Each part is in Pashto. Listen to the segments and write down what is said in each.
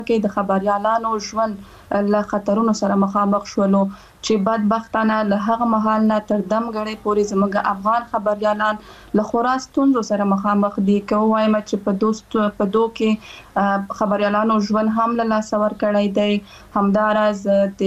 کې د خبريالانو ژوند له خطرونو سره مخامخ شولو چې بدبختانه له هغه مهال نه تر دمګړې پورې زموږ افغان خبريالان له خورا ستونزو سره مخامخ دي. کوم وایم چې په دوه کې خبريالانو ژوند هم له لاس ورکړی دی، همدارز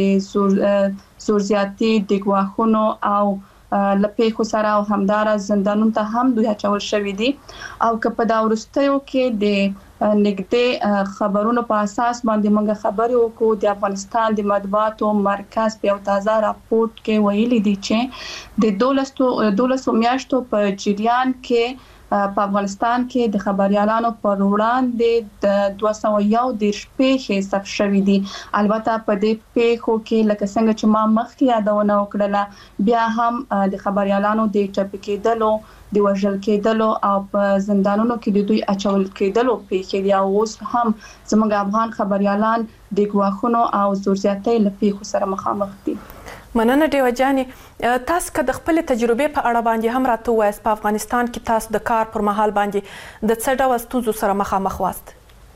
د زورزیاتي د ګواښونو او لپیخو سره او همدارز زندانونو ته هم دوی اچول شوې دي. او که په دا وروستیو کې د نږدې خبرونو په اساس باندې موږ خبرې وکړو، د افغانستان د مطبوعاتو مرکز په یو تازه راپورټ کې ویلي دي چې د 12 میاشتو په جریان کې په افغانستان کې د خبريالانو پر وړاندې د 211 پیښې ثبت شوې دي. البته په دې پیښو کې لکه څنګه چې ما مخکې یادونه وکړه، بیا هم د خبريالانو د ټپي کېدلو، د وژل کېدلو او په زندانونو کې د دوی اچول کېدلو پیښې دي. او اوس هم زموږ افغان خبريالان د ګواښونو او زورزیاتۍ له پیښو سره مخامخ دي. مننه ډیوه جانې. تاسو که د خپل تجربې په اړه باندې هم راته ووایاست، په افغانستان کې تاسو د کار پر مهال باندې د څه ډول ستونزو سره مخامخ واست؟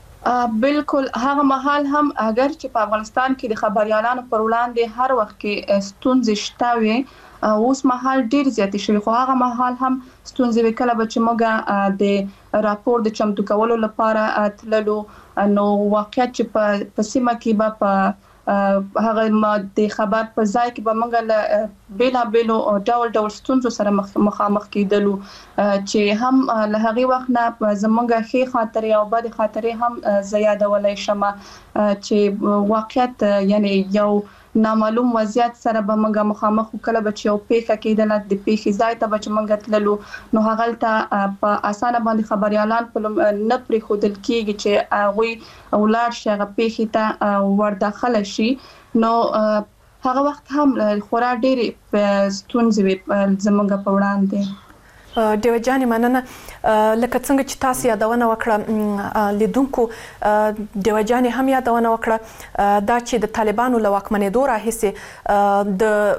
بالکل هغه مهال هم اگر چې په افغانستان کې د خبريالانو پر وړاندې هر وخت کې ستونزې شته وي، اوس مهال ډیر زیاتې شوي، خو هغه مهال هم ستونزې وکړه چې موږ د راپور د چمتو کولو لپاره تللو. نو واقعیت چې په سیمه کې به په هغه د خبر په ځای کې به موږ له بیلابیلو ډول ستونزو سره مخامخ کېدلو چې هم له هغه وخت نه زموږ ښې خاطرې او بد خاطرې هم زیاتولای شم چې واقعیت یعنی یو نامعلوم وضعیت سره به موږ مخامخ وکړو چې یو پیښه کېدله د پیښې ځای ته به موږ تللو، نو هغه ته په اسانه باندې خبريالان په نه پرې خودل کېږي چې هغه ولر شي هغه پیښې ته ورداخله شي. نو هغه وخت هم خورا ډېرې ستونزې زموږ په وړاندې. ډیوه جانې مننه. لکه څنګه چې تاسو یادونه وکړه، لیدونکو ډیوه جانې هم یادونه وکړه دا چې د طالبانو له واکمنېدو راهیسې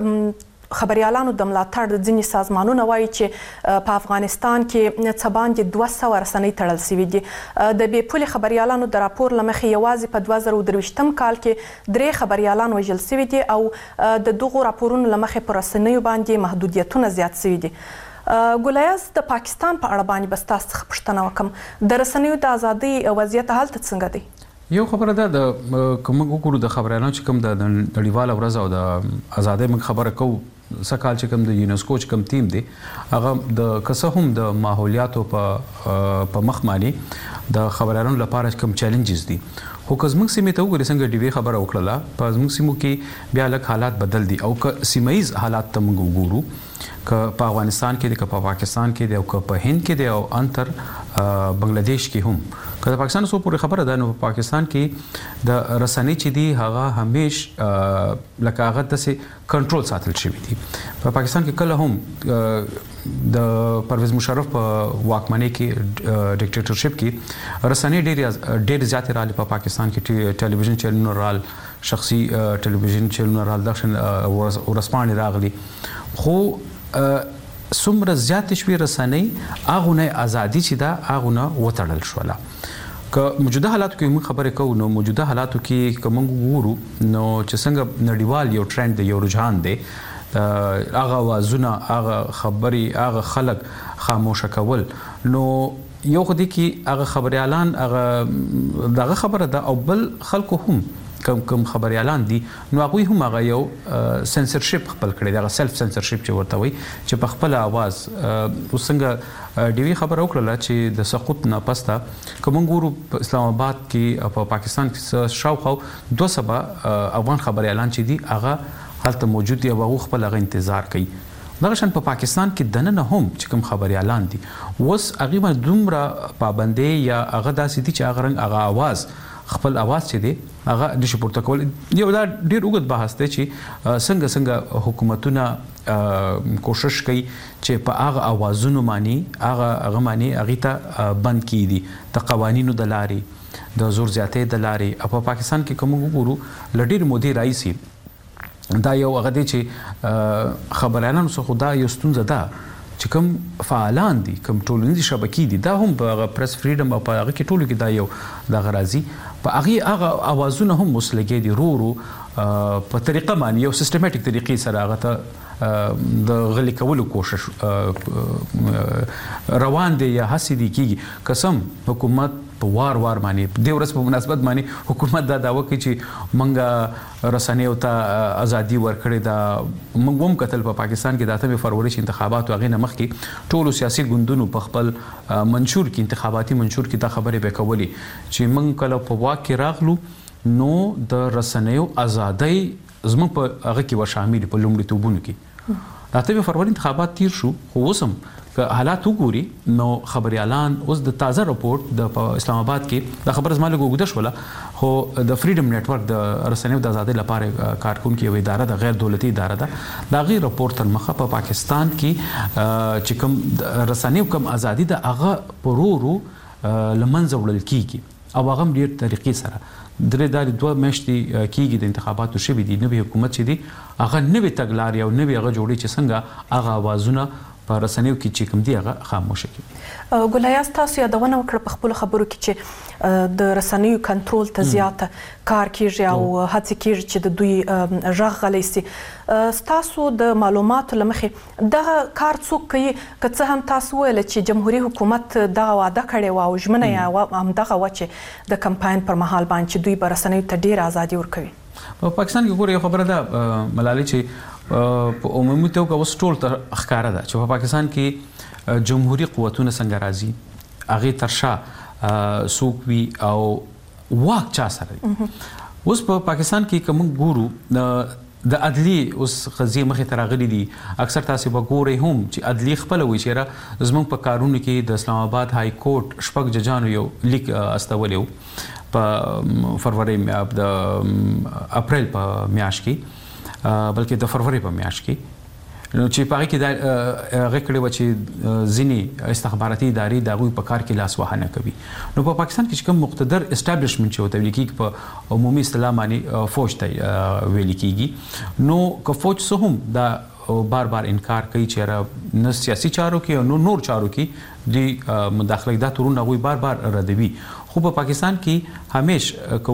د خبريالانو د ملاتړ د ځینې سازمانونه وایي چې په افغانستان کې څه باندې 200 رسنۍ تړل شوي دي. د بې پولې خبريالانو د راپور له مخې یوازې په 2023 کال کې 3 خبريالان وژل شوي دي او د دغو راپورونو له مخې په رسنیو باندې محدودیتونه زیات شوي دي. ګولیاز د پاکستان په اړه باندې بس تاسو څخه پوښتنه وکم، د رسنیو د ازادۍ وضعیت هلته څنګه دی؟ یو خبره ده د کوم وګورو د خبريالانو چې کوم د نړیواله ورځ او د ازادۍ موږ خبره کوو، سکهال چې کوم د یونسکو چې کوم ټیم دی هغه د کسه هم د ماحولیاتو په مخ باندې د خبريالانو لپاره کوم چیلنجز دي. خو که زموږ سیمې ته وګورئ څنګه ډیوې خبره وکړله، په زموږ سیمو کې بیا لږ حالات بدل دي. او که سیمایز حالات ته موږ وګورو، که په افغانستان کې دی، که په پاکستان کې دی، او که په هند کې دی او انتر بنگلاديش کې هم، که د پاکستان سو پورې خبره ده، نو په پاکستان کې د رسنۍ چې دی هغه همیش لکه هغه د کنټرول ساتل شوی دی. په پاکستان کې کله هم د پرویز مشرف په واکمنۍ کې ډیکټیټرشپ کې رسنۍ ډېر زیات رالي. په پاکستان کې ټلویزیون چینلونه رال، شخصي ټلویزیون چینلونه رال، دغه ورسپانې راغلي. خو څومره زیات شوي رسنۍ هغه نه ازادي چې دا هغه نه وتړل شوله. که موجوده حالاتو کې موږ خبرې کوو، نو موجوده حالاتو کې که موږ وګورو نو چې څنګه نړیوال یو ټرند دی، یو رجحان دی، هغه وازونه، هغه خبرې، هغه خلک خاموشه کول، نو یو خو دې کې هغه خبريالان هغه دغه خبره ده، او بل خلکو هم کوم خبريالان دي نو هغه هم هغه یو سنسرشپ خپل کړی، دا سلف سنسرشپ چې ورته وي، چې په خپل आवाज وسنګ ډیوی خبر وکړه چې د سقوط نه پسته کوم ګورو په اسلام آباد کې په پاکستان کې شاوخوا 200 افغان خبريالان چې دي هغه حالت موجود دي او هغه خپل هغه انتظار کوي. دغه شان په پاکستان کې دنه هم چې کوم خبريالان دي وس هغه دومره پابندي یا هغه داسې دي چې هغه رنګ هغه आवाज خپل आवाज چې دی هغه د شپورته کول. یو دا ډیر وګت بحث دی چې څنګه حکومتونه کوشش کوي چې په هغه اوازونو باندې هغه باندې هغه ته بند کړي د قوانینو د لارې، د زور زیاتې د لارې. په پاکستان کې کوم وګورو لډیر مودي رئیسي دا یو هغه دی چې خبريالانو څخه دا یو ستونزه ده چې کوم فعالان دي کوم ټولنیزې شبکې دي دا هم په پریس فریډم او په هغه کې ټولو کې دا یو د غرازي په هغه اوازونه هم وسلګي دي رو په طریقه باندې یو سیستماتیک طریقې سره هغه ته د غلي کولو کوشش روان دي یا هڅې دي کیږي قسم حکومت په وار باندې د ورځ په مناسبت باندې حکومت دا داوا کوي چې منګه رسنیو ته ازادي ورکړې دا موږ هم کتل په پاکستان کې د 8 فروری انتخابات واغې نه مخکې ټولو سیاسي ګوندونو په خپل منشور کې انتخاباتي منشور کې دا خبره به کولې چې موږ کله په واکه راغلو نو د رسنیو ازادي زموږ په هغه کې و شامل په لومړي توبونو کې د 8 فروری انتخابات تیر شو خو اوسم که حالات وګوري نو خبريالان اوس د تازه راپورټ د اسلام آباد کې د خبر زماله وګدښ ولا خو د فریډم نتورک د رسنیو د آزادۍ لپاره کارکونکو یو اداره د غیر دولتي اداره ده دا غیر راپورټ تر مخه په پاکستان کې چې کوم رسنیو کوم ازادي د هغه پرورو لمنځه وړل کیږي او هغه ډیر طریقې سره درې دالي دوه میاشتې کیږي د انتخاباتو شوي دي نوې حکومت چې دی هغه نوې تګلارې او نوې هغه جوړې چې څنګه هغه اوازونه په رسنیو کې چې کوم دی هغه خاموش کی ګلایاس تاسو یادونه وکړه په خپل خبرو کې چې د رسنیو کنټرول ته زیاته کار کیږي او هڅه کیږي چې د دوی ژغ غلي سي تاسو د معلوماتو لمخې دغه کار څوک کوي که څه هم تاسو ویل چې جمهوریت حکومت دغه وعده کړې و او ژمنه یې هم دغه و چې د کمپاین پر مهال باندې دوی به رسنیو ته ډیر ازادي ورکوي په پاکستان کې ګوره یو خبره ده ملالي چې په عمومي توګه اوس ټول تر ښکارا ده چې په پاکستان کې جمهوریت قوتونه څنګه راځي هغه ترشا سوق وی او واک چا سره اوس په پاکستان کې کوم ګورو د عدلی اوس قضیه مخه ترغلي دي اکثر تاسو به ګورئ هم چې عدلی خپل وی چیرې زموږ په کارونو کې د اسلام آباد های کورټ شپږ ججانو یو لیک استولیو په فروری د اپریل په میاشت کې بلکې د فروری په میاشت کې نو چې پاره کې دا غکړې و چې ځینی استخباراتي ادارې د غوي په کار کې لاس وهانه کوي نو په پاکستان کې کوم مقتدر اسټابلیشمنت چې وته لیکي په عمومي اصطلاح باندې فوج ته ویل کیږي نو که فوج سه هم دا بار انکار کوي چې نه سیاسي چارو کې او نور چارو کې د مداخله دا تورونه غوي بار ردوي خو په پاکستان کې همیشه که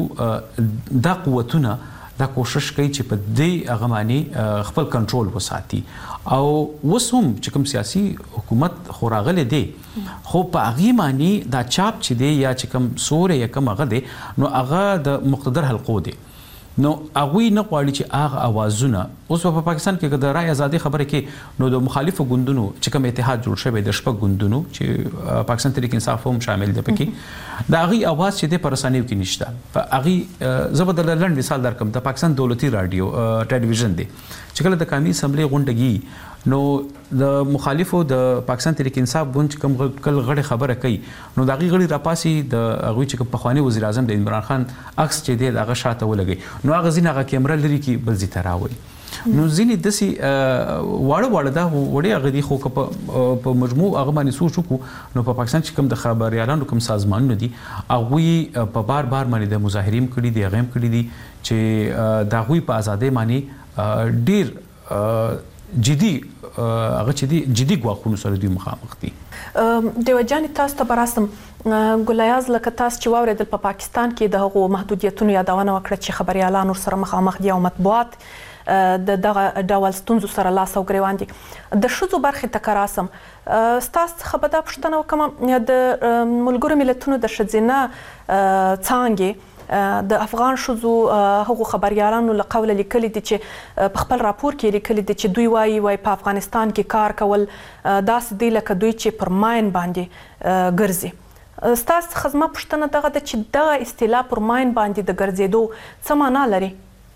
وګورو دا قوتونه دا کوشش کوي چې په دې هغه باندې خپل کنټرول وساتي او وسوم چې کوم سیاسي حکومت خوراغله دي خو په هغه باندې دا چاپ چې دی یا چې کوم سورې یا کوم هغه دی نو هغه د مقتدر حلقو دی نو هغه نه غواړي چې هغه اوازونه اوس په پاکستان کې د رای ازادي خبره کې نو د مخالفو ګوندونو چې کوم اتحاد جوړ شوی د شپږ ګوندونو چې پاکستان تحریک انصاف هم شامل دی پکې دا هغه اواز چې د پرسانیو کې نشته په هغه زبردل لند مثال درکم د پاکستان دولتي رادیو ټلویزیون دی چې کله د قومي اسمبلی غونډګي نو د مخالفو د پاکستان تحریک انصاف ګوند کوم کل غړي خبره کوي نو دا غړي راپاسي د هغه چې په خواني وزیر اعظم د عمران خان عکس چې دی هغه شاته ولګي نو هغه زینه هغه کیمرا لري کې بل زی تراوي نو ځینې دسي واړه دا وړي هغه دي خو په مجموع هغه باندې سوچ وکړو نو په پاکستان چې کوم د خبريالانو کوم سازمانونه دي هغه په بار باندې د مظاهرین کړي دي غیم کړي دي چې دا غوي په ازادۍ باندې ډیر جدي هغه چې دي جدي غواخونو سره دوی مخامخ دي د وجاني تاسو ته براسم ګلایاز لکه تاسو چې واوریدل په پاکستان کې د هغو محدودیتونو یادونه وکړه چې خبريالان سره مخامخ دي او مطبوعات د دغه ډول ستونزو سره لاس او ګریوان دي د شذو برخه تکراسم تاسو خبره پښتنه وکم د ملګرو ملتونو د شذینه څانګې د افغان شذو هغو خبريالانو له قوله لیکلي دي چې په خپل راپور کې لیکلي دي چې دوی وايي په افغانستان کې کار کول داسې دی لکه دوی چې پر ماین باندې ګرځي ستاسو خدمت پښتنه دغه د چې دغه اصطلاح پر ماین باندې د ګرځېدو څه معنا لري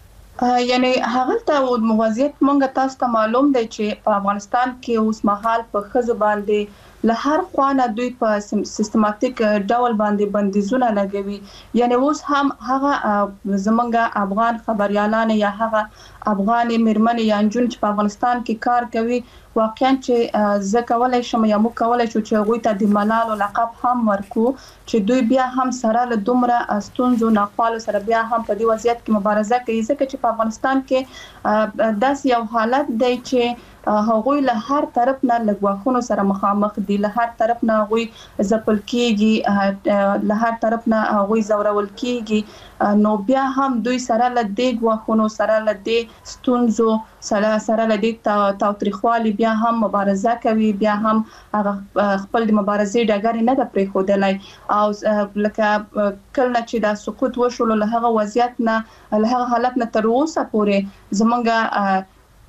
یعنی هغه ته موضوعیت مونږ تاسو ته معلوم دی چې په افغانستان کې اوس مهال په خزو باندې له هر خوانه دوی په سیستماتیک ډول باندې بندیزونه لګوي یعنی اوس هم هغه زمونږ افغان خبريالان یا هغه افغان مرمن یا جون چې په افغانستان کې کار کوي واقعا چې زکولای شم یا مو کولای شو چې غوي ته د ملال لقب هم ورکو چې دوی بیا هم سره له دومره ستونزو ناخوالو سره بیا هم په دې وضعیت کې مبارزه کوي ځکه چې په افغانستان کې داس یو حالت دی چې هغوی له هر طرف نه لګواخونو سره مخامخ دي، له هر طرف نه هغوی ځپل کیږي، له هر طرف نه هغوی زورول کیږي. نو بیا هم دوی سره له دې غواخونو سره له دې ستونزو سره له دې تاوتریخوالي بیا هم مبارزه کوي، بیا هم خپل د مبارزې ډګر نه د پریښودلای. او لکه کله چې دا سقوط وشول له هغه وضعیت نه له هغه حالت نه تر اوسه پورې زمونږ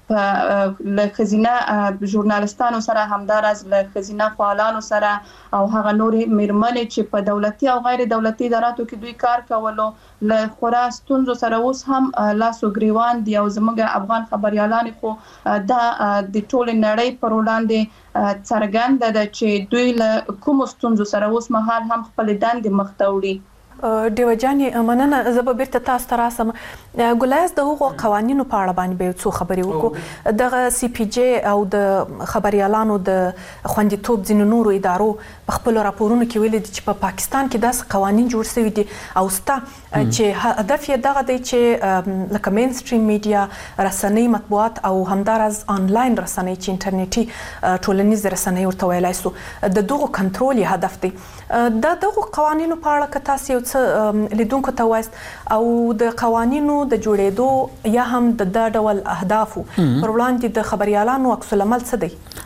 له خزینه ژورنالستانو سره همدارس له خزینه فعالانو سره او هغه نورې میرمنې چې په دولتي او غیر دولتي اداراتو کې دوی کار کولو له خورا ستونزو سره اوس هم لاسو ګریوان دي. او زموږ افغان خبريالان خو دا د ټول نړۍ پر وړاندې څرګنده ده چې دوی له کوم ستونزو سره اوس مهال هم خپل دندې مخته وړي. ډیوه جانې مننه. زه به بیرته تاسو ته راسم. ګلایز د هغو قوانینو په اړه باندې به څو خبرې وکړو. دغه سی پی جی او د خبريالانو د خوندیتوب ځینو نورو ادارو په خپل راپورونو کې ویلي دي چې په پاکستان کې داسې قوانین جوړ شوي دي او ستا چې هدف یې دغه دی چې لکه مین سټریم میډیا، رسنۍ، مطبوعات او همدارس آنلاین رسنۍ چې انټرنیټي ټولنیز رسنۍ ورته ویلای سو د دغو کنټرول هدف دی. دغه قوانینو په اړه که تاسو یو څه لیدونکو ته وایست او د قوانینو د جوړېدو یا هم د ډول اهدافو پر وړاندې د خبريالانو عکس العمل څه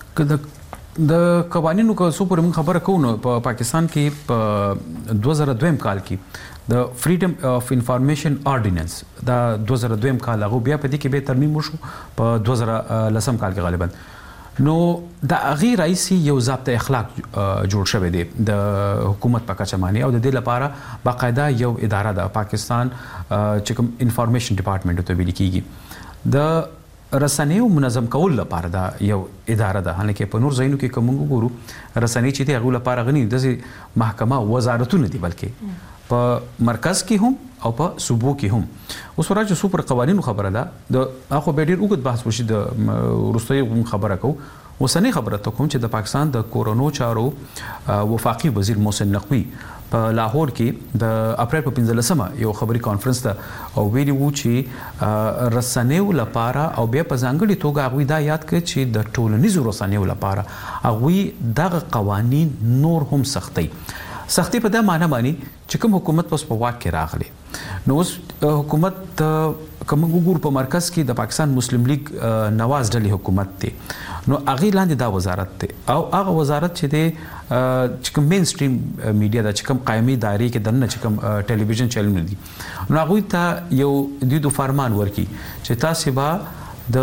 دی؟ د قوانینو که څو پورې موږ خبره کوو نو په پاکستان کې په 2002 کال کې د فریډم اف انفارمیشن آرډیننس دا 2002 کال هغه بیا په دې کې به ترمیم وشو په 2010 کال کې غالبا. نو د هغې رئیسي یو ضابطه اخلاق جوړ شوی دی د حکومت په کچه باندې او د دې لپاره باقاعده یو اداره ده پاکستان چې کوم انفارمیشن ډپارټمنټ ته ویل کیږي. د رسنیو منظم کول لپاره دا یو اداره ده. حالکه په نور ځایونو کې کوم وګورو رسنۍ چې دی هغه لپاره غني د محکمه وزارتونه دي بلکې په مرکز کې هم او په صوبو کې هم. اوس ورته سوپر قوانینو خبره ده د اخو به ډیر وګت بحث وشي د وروستۍ خبره کو. اوسنۍ خبره ته کوم چې د پاکستان د کورونو چارو وفاقي وزیر محسن نقوی په لاهور کې د اپریل په 15مه یو خبري کانفرنس ته او ویلي وو چې رسنیو لپاره او بیا په ځانګړي توګه هغوی دا یاد کړ چې د ټولنیزو رسنیو لپاره هغوی دغه قوانین نور هم سختي په دا معنی باندې چې کوم حکومت په واک کې راغلی. نو اوس حکومت کوم وګور په مرکز کې د پاکستان مسلم لیگ نواز ډلې حکومت دی. نو هغه لاندې دا وزارت دی او هغه وزارت چې دی چې کوم مین سټریم میډیا د چې کوم قائمي دایره کې دنه چې کوم ټلویزیون چینل دي نو هغه ته یو د فرمان ورکي چې تاسو به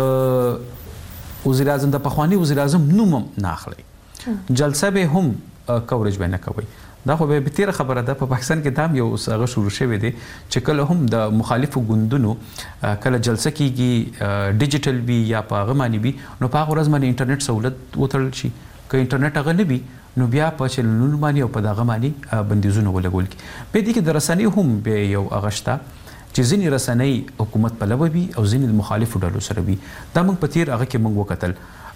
د وزیر اعظم د پخوانی وزیر اعظم نوم نه اخلي، جلسه به هم کوریج به نه کوي. دا خو به تیر خبره ده. په پاکستان کې دام یو څنګه شروع شوی دی چې کله هم د مخالفو ګوندونو کله جلسه کیږي ډیجیټل وی یا په غمانی وی نو په هغه ورځ باندې انټرنیټ سہولت وتړل شي. که انټرنیټ هغه نه وي نو بیا په چینلونو باندې او په دغه باندې بندیزونه ولګول کی. په دې کې د رسنۍ هم به یو اغشتا چې ځینې رسنۍ حکومت پلوي وي او ځینې مخالفو ډلو سره وي. دا موږ په تیر هغه کې موږ وکتل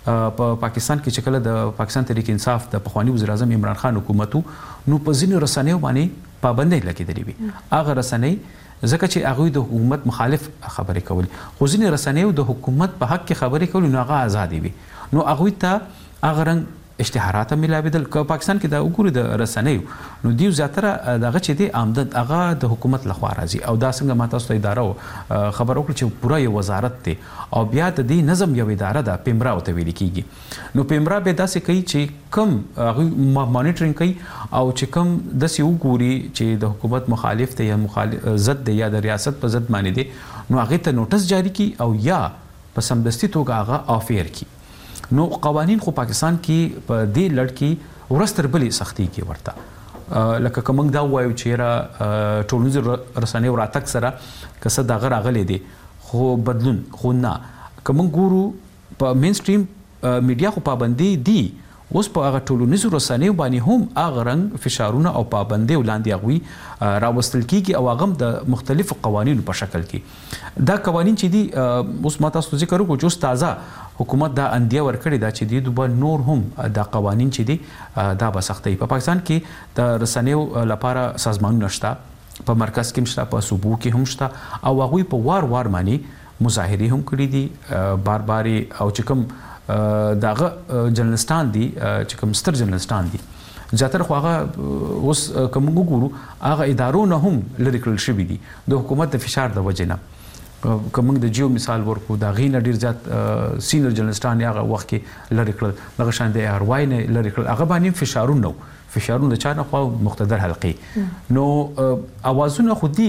په پاکستان کې چې کله د پاکستان تحریک انصاف د پخوانی وزیر اعظم عمران خان حکومت نو په ځینو رسنیو باندې پابندۍ لګېدلې وي. هغه رسنۍ ځکه چې هغوی د حکومت مخالف خبرې کول، خو ځینې رسنیو د حکومت په حق کې خبرې کول نو هغه ازادي وي. نو هغوی ته هغه رنګ اشتهارات ملاویدل. که پاکستان کې دا وګورو د رسنیو نو دیو زیاتره دغه چې دی آمدن هغه د حکومت لخوا راځي او دا څنګه ماته ست اداره خبر وکړي چې پوره یو وزارت دی او بیا د دې نظم یو اداره ده پیمرا او ته ویل کیږي. نو پیمرا به داسې کوي چې کم مانیټرینګ کوي او چې کم داسې وګوري چې د حکومت مخالف دی یا مخالف ضد دی یا د ریاست په ضد باندې دی نو هغه ته نوټس جاری کی او یا په سمدستي توګه هغه افیر کی. نو قوانین خو پاکستان کې په دې لړ کې ورستر بلې سختي کې ورته لکه کوم دا وایو چې را ټولنیز رسنۍ وراتک سره کسه دا غراغلې دي خو بدلون خو نه کوم ګورو په مین سټریم میډیا خو پابندي دي. اوس په هغه ټولنیزو رسنیو باندې هم هغه رنګ فشارونه او پابندۍ ولاندې هغوی راوستل کیږي او هغه د مختلفو قوانینو په شکل کې. دا قوانین چې دي اوس ما تاسو ذکر وکړو چې تازه حکومت دا اندیا ورکړي دا چې دی دوه نور هم دا قوانین چې دي دا به سختي. په پاکستان کې د رسنیو لپاره سازمانونه شته، په مرکز کې شته، په صوبو کې هم شته او هغوی په وار باندې مظاهرې هم کړې دي بار او چې کوم داغه جرنالستان دي چې کوم ستر جرنالستان دي زیاتره خو هغه اوس کوم وګورو هغه ادارو نه هم لری کړل شوی دي د حکومت د فشار د وجې نه کوم د جیو مثال ورکو دا غینه ډیر زیات سینیئر جرنالستان هغه وخت کې لری کړل دغه شان د ار وای نه لری کړل هغه باندې فشارونه چا نه خو مقتدر حلقې نو اوازونه خودي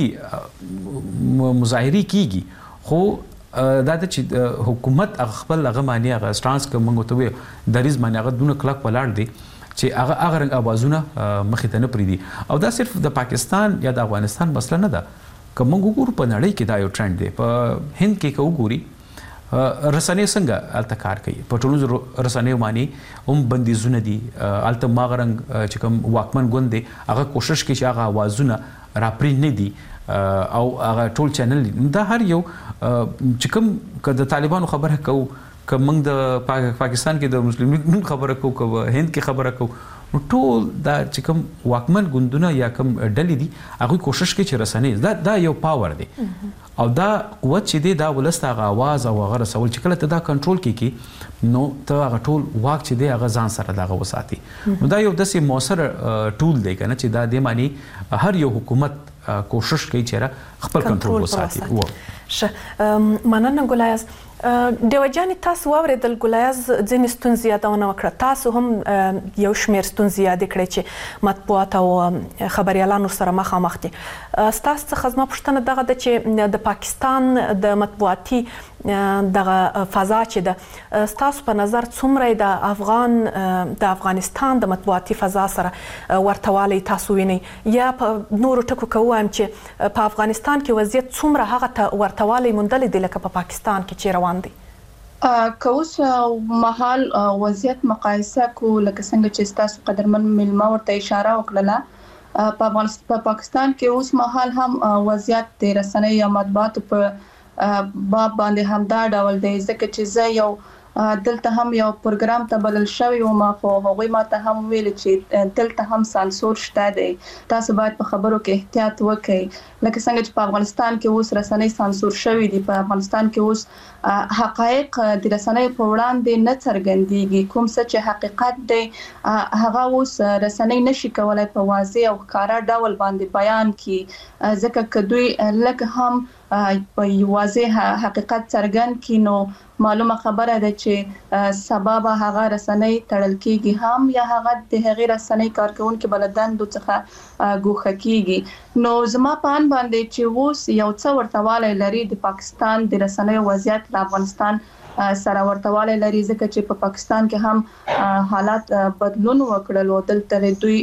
مظاهري کیږي خو دا چې حکومت خپل هغه معنی هغه سټانس کوم ته دریز معنی هغه دونه کلک ولاړ دي چې هغه رنګ اوازونه مخې ته نه پریدي او دا صرف د پاکستان یا د افغانستان مسله نه ده کوم وګورو په نړۍ کې دا یو ټرند دی په هند کې وګوري رسنۍ څنګه الته کار کوي په ټولو رسنۍ باندې هم بندیزونه دي الته ماغرنګ چې کوم واکمن ګوند دی هغه کوشش کوي چې هغه اوازونه راپری نه دي او هغه ټول چینل دا هر یو چې کوم د طالبانو خبره کوو کوم د پاکستان کې د مسلمانانو خبره کوو کوم هند کې خبره کوو ټول دا چې کوم واکمن ګوندونه یا کوم ډلې دي هغه کوشش کوي چې رسنۍ دا یو پاور دی او دا قوت چې دی دا ولسته هغه आवाज او هغه رسول چې کله ته دا کنټرول کیږي نو ته هغه ټول واک چې دی هغه ځان سره دغه وساتي نو دا یو داسې موثر ټول دی کنه چې دا د معنی هر یو حکومت کوشش کوي چې خپل کنټرول وساتي مننه ګلایز دیوجاني تاسو واوریدل ګلایز ځینې ستونزې یادونه وکړه تاسو هم یو شمېر ستونزې یادې کړې چې مطبوعات او خبریالانو سره مخامخ دي ستاسو څخه زما پوښتنه دغه ده چې د پاکستان د مطبوعاتي دغه فضا چې ده ستاسو په نظر څومره د افغانستان د مطبوعاتي فضا سره ورتوالی تاسو وینئ یا په نورو ټکو کې ووایم چې په افغانستان کې وضعیت څومره هغه ته ورتوالی موندلی دی لکه په پاکستان کې چې روان دی که اوس مهال وضعیت مقایسه کو لکه څنګه چې تاسو قدرمن ملما ورته اشاره وکړه په پاکستان کې اوس مهال هم وضعیت د رسنۍ یا مطبوعات په باب باندې هم دا ډول دی ځکه چې زه یو دلته هم یو پروګرام ته بلل شوی او ما خو هغوی ماته هم ویل چې دلته هم سانسور شته دی تاسو باید په خبرو کې احتیاط وکړئ لکه څنګه چې په افغانستان کې اوس رسنۍ سانسور شوی دي په افغانستان کې اوس حقایق د رسنۍ په وړاندې نه څرګندېږي کوم څه چې حقیقت دی هغه اوس رسنۍ نشي کولای په واضح او ښکاره ډول باندې بیان کړي ځکه چې دوی لکه هم په واضح حقیقت څرګند کړي نو معلومه خبره ده چې سبب هغه رسنۍ تړل کیږي هم یا هغه د هغې رسنۍ کارکونکو بلدندو څخه ګوښه کیږي نو زما په ان باندې چې اوس یو څه ورتوالی لري د پاکستان د رسنۍ وضعیت د افغانستان سره ورتوالی لري ځکه چې په پاکستان کې هم حالات بدلون وکړل او دلته دوی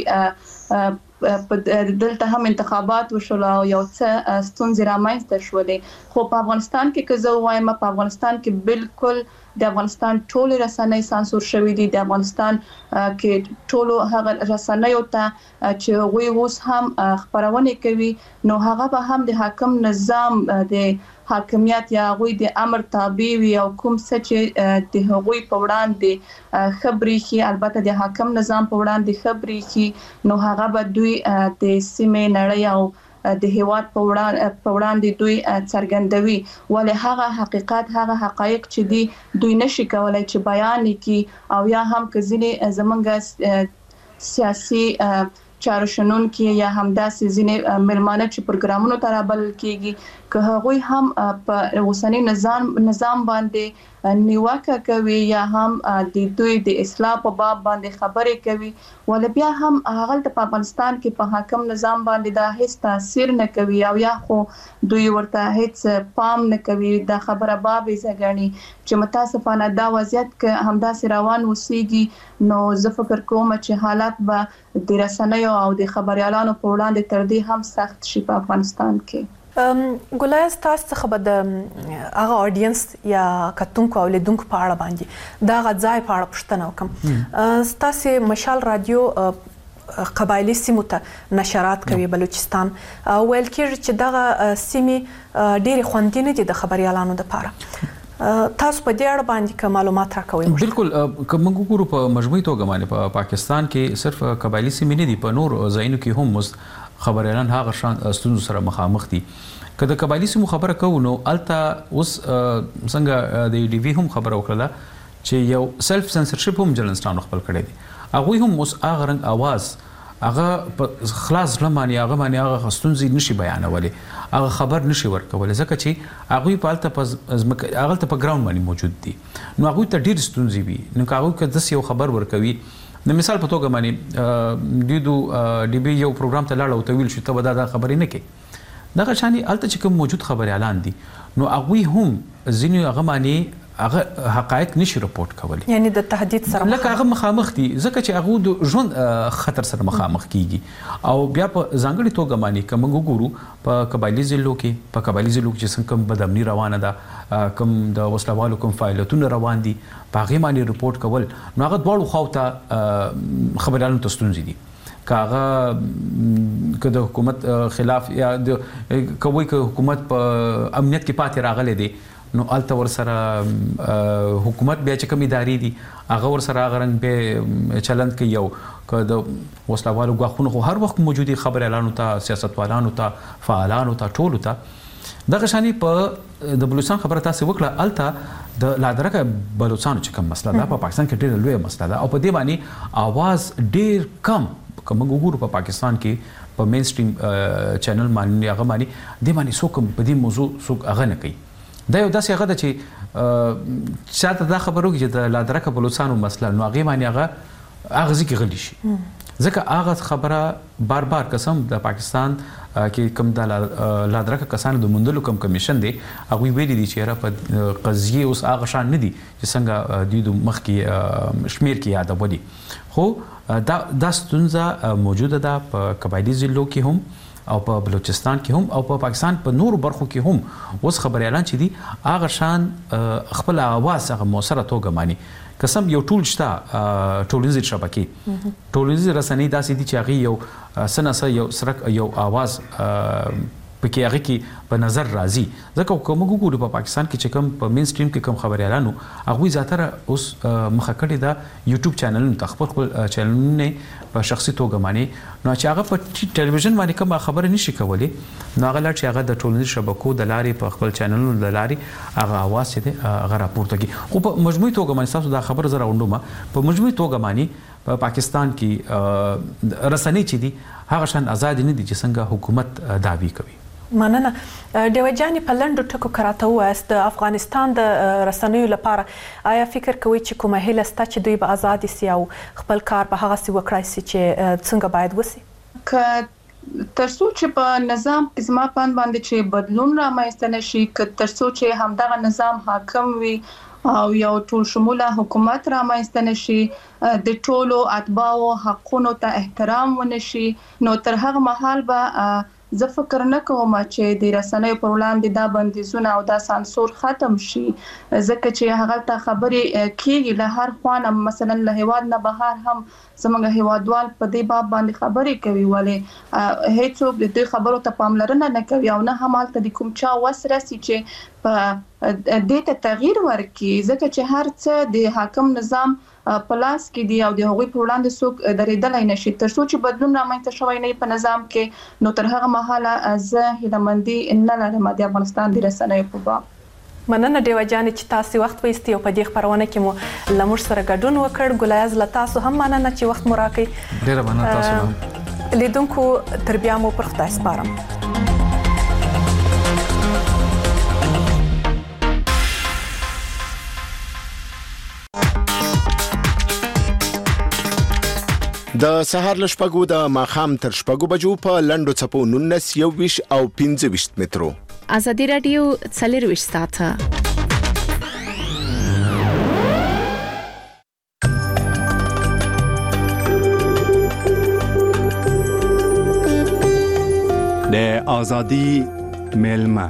دلته هم انتخابات وشول او یو څه ستونزې رامنځته شولې خو په افغانستان کې که زه وایم په افغانستان کې بالکل د افغانستان ټول رسنۍ سانسور شوې دي د افغانستان کې ټول هغه رسنۍ ته چې غوي اوس هم خبرونه کوي نو هغه به هم د حاکم نظام د حاکمیت یا غوي د امر تابع وي او کوم څه چې د هغوی په وړاندې خبري شي البته د حاکم نظام په وړاندې خبري شي نو هغه به دوی د سیمې نړۍ او د هیواد په وړاندې دوی څرګندوي ولې هغه حقیقت هغه حقایق چې دوی نشي کولای چې بیان کړي او یا هم کزینې زمونږ سیاسي چارو شنونکي یا همداسې ځینې ملمانه چې پروګرامونو ته رابلل کیږي که هغوی هم په اوسنی نظام باندې نیوکه کوي یا هم د دوی د اصلاح په باب باندې خبرې کوي ول بیا هم هغه په افغانستان کې په حاکم نظام باندې دا هیڅ تاثیر نه کوي او یا خو دوی ورته هیڅ پام نه کوي دا خبره باب یې ځګني چې متاسفانه دا وضعیت که همداسې روان وسیږي نو زه فکر کوم چې حالات به د رسنیو او د خبريالانو په وړاندې تر دې هم سخت شي په افغانستان کې ګلایز تاسو څخه به د هغه اډینس یا کتونکو او لیدونکو په اړه باندې دا غځای په اړه پوښتنه وکم تاسو مشال رادیو قبایلی سیمو ته نشرات کوي بلوچستان ویل کېږي چې دغه سیمې ډېرې خوندي نه دي د خبريالانو لپاره تاسو په دې اړه باندې کوم معلومات راکوي بالکل کوم ګورو په مجموعي توګه باندې په پاکستان کې صرف قبایلی سیمې نه دي په نور ځایونو کې هم خبريالان هغه شان ستونزو سره مخامخ دي که د قبایلی سیمو خبره کوو نو الته اوس څنګه د ډي وی هم خبره وکړه چې یو سلف سنسرشپ هم جرنالستانو خپل کړی دی هغه هم اوس هغه رنګ आवाज هغه په خلاص لمانی هغه ستونزې نشي بیانولې هغه خبر نشي ورکولې ځکه چې هغه په الته هغه ته په ګراوند باندې موجود دي نو هغه ته ډیر ستونزې وي نو هغه کله یو خبر ورکوي د مثال په توګه باندې ډي بي یو پروګرام ته لاړ او ته ویل شو ته دا خبرې نه کې دغه شاني الته چې کوم موجود خبر اعلان دي نو هغه هم ځینې هغه باندې هغه حقایق نشي رپورټ کولی یعنی د تهدید سره لکه هغه مخامخ دي ځکه چې هغه د ژوند خطر سره مخامخ کیږي او بیا په ځانګړي توګه باندې کوم وګورو په قبایلی ضلعو کې چې څنګه بدامني روانه ده کوم د وسلوالو کوم فعالیتونه روان دي په هغه باندې رپورټ کول نو هغه دواړو خواته خبريالانو ته ستونزې دي کاغه د حکومت خلاف یا د کوي حکومت په امنیت کې پاتې راغلي دي نو الته ور سره حکومت بیا چې کوم ادارې دي هغه ور سره غرنګ به چلند کوي یو که د وسلوالو غاخونو خو هر وخت موجودي خبر اعلانو ته سیاستوالانو ته فعالانو ته ټولو ته دغه شانی په د بلوچستان خبره تاسو وکړه الته د لادرکه بلوچستان چې کوم مسله ده په پاکستان کې ډېر لوی مسله ده او په دې باندې आवाज ډېر کم کوم وګورو په پاکستان کې په مین سټریم چینل باندې هغه باندې د باندې څوک په دې موضوع څوک هغه نه کوي دا یو داسې هغه ده چې شاته دا خبرو کې چې د لادرکه بلوچستان مسله نو هغه باندې هغه ځکه غلی شي ځکه هغه خبره بار بار قسم د پاکستان کې کوم د لادرکه کسانو د مندلو کوم کمیشن دی هغه ویلي دي چې را په قضیه اوس هغه شان نه دي چې څنګه د مخ کې شمیر کې یادولي خو دا ستونزه موجوده ده په قبایلی ضلعو کې هم او په بلوچستان کې هم او په پاکستان په نورو برخو کې هم اوس خبر اعلان چي دي هغه شان خپل आवाज هغه موثره توګه مانی قسم یو ټول شته ټولنیزې شبکې ټولنیزې رسنۍ داسې دي چې هغه یو سناسه یو سرک یو आवाज پکې هغه کې په نظر راځي ځکه کوم وګورو په پاکستان کې چې کوم په مین سټریم کې کوم خبر اعلانو هغه زیاتره اوس مخه کړی دا یوټیوب چینلونو ته خپل چینلونه په شخصي توګه مانی نو چې هغه په ټلویزیون باندې کوم خبره نشي کولی نو هغه لار چې هغه د ټولنیزو شبکو د لارې په خپل چینلونو د لارې هغه आवाज چې هغه راپورته کوي خو په مجموعي توګه باندې تاسو دا خبر زره وندوم په مجموعي توګه باندې په پاکستان کې رسنۍ چې دي هغه شان آزاد نه دي چې څنګه حکومت دعوی کوي مننه ډیوجاني په لندو ټکو کراته واست د افغانستان د رسنیو لپاره آیا فکر کوي چې کومه هیله ستا چې دوی به آزاد سي او خپل کار به هغه سی وکړای سي چې څنګه باید وسی ترڅو چې په نظام کې زما پاند باندې چې بدلون رامنځته نشي ترڅو چې همدغه نظام حاکم وي او یو ټول شموله حکومت رامنځته نشي د ټولو اتباعو حقونو ته احترام ونشي نو تر هغه مهال به زه فکر نه کوم چې د رسنیو پر وړاندې دا بندیزونه او دا سانسور ختم شي ځکه چې هغه ته خبرې کیږي له هر خوانه مثلا له هیواد نه بهر هم زموږ هیوادوال په دې باب باندې خبرې کوي ولې هیڅوک د دې خبرو ته پاملرنه نه کوي او نه هم حالت د کوم چا وسرسي چې په دې ته تغییر ورکړي ځکه چې هر څه د حاکم نظام پلاس کې دی او د هغوی په وړاندې څوک درېدلای نشي ترڅو چې بدلون رامنځته شوی نه په نظام کې نو تر هغه مهاله زه هیلمندي نه لرم د افغانستان د رسنیو په باب مننه ډیوجاني چې تاسو وخت وایستي او په دې خبرونه کې مو لمر سره ګډون وکړ ګلایز لتاسو هم مننه چې وخت مو راکړی ډیره مننه تاسو لیدونکو تر بیا مو پر خدای سپارم د سهار لشپګو د ماخام تر شپګو بجو په لندو چپو 19 21 او 25 مترو ازادي رادیو څلور ساته د ازادي ملما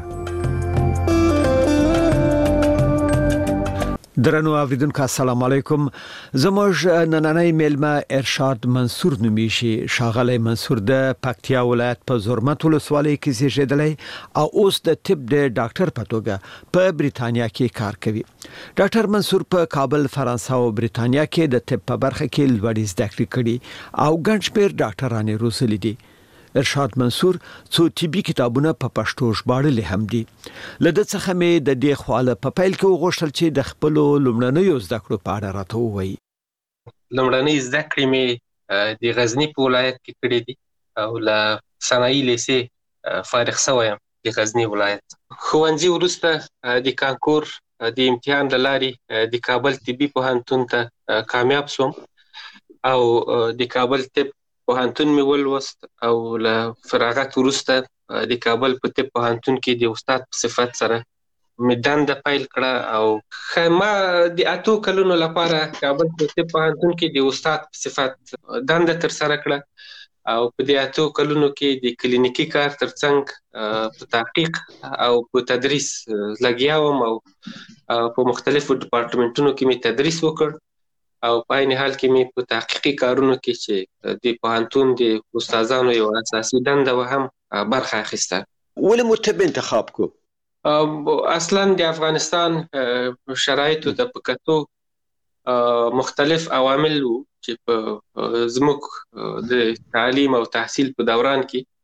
درنو اوریدونکو السلام علیکم زموږ نننۍ میلمه ارشاد منصور نومیږي ښاغلی منصور د پکتیا ولایت په زرمت ولسوالۍ کې زیږیدلی او اوس د طب د ډاکټر په توګه په بریتانیا کې کار کوي ډاکټر منصور په کابل فرانسه او بریتانیا کې د طب په برخه کې لوړې زده کړې کړې او ګڼ شمېر ډاکټرانې روزلي دي ارشاد منصور څو طبي کتابونه په پښتو ژباړلي هم دي. لده څخه مې د دې خواله په پیل کې وغوښتل چې د خپل لومړنیو زده کړو په اړه راته ووایي. لومړنۍ زده کړې مې د غزني په ولایت کې کړې دي او له صنایي لیسې فارغ شوی یم د غزني ولایت. ښوونځي وروسته د کانکور د امتحان له لارې د کابل طبي پوهنتون ته کامیاب شوم او د کابل طب پوهنتون مې ولوست او له فراغت وروسته د کابل په طب پوهنتون کې د استاد په صفت سره مې دنده پیل کړه او ما د 8 کلونو لپاره کابل په طب پوهنتون کې د استاد په صفت دنده ترسره کړه او په دې 8 کلونو کې د کلینیکي کار ترڅنګ په تحقیق او په تدریس لګیا وم او په مختلفو ډپارټمنټونو کې مې تدریس وکړ او په عین حال کې مې په تحقیقي کارونو کې چې د پوهنتون د استادانو یو اساسي دنده و هم برخه اخیسته. ولې مو طب انتخاب کو؟ اصلا د افغانستان شرایطو ته په کتو مختلف عوامل وو چې په زموږ د تعلیم او تحصیل په دوران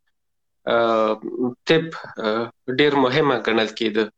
کې طب ډیر مهمه ګڼل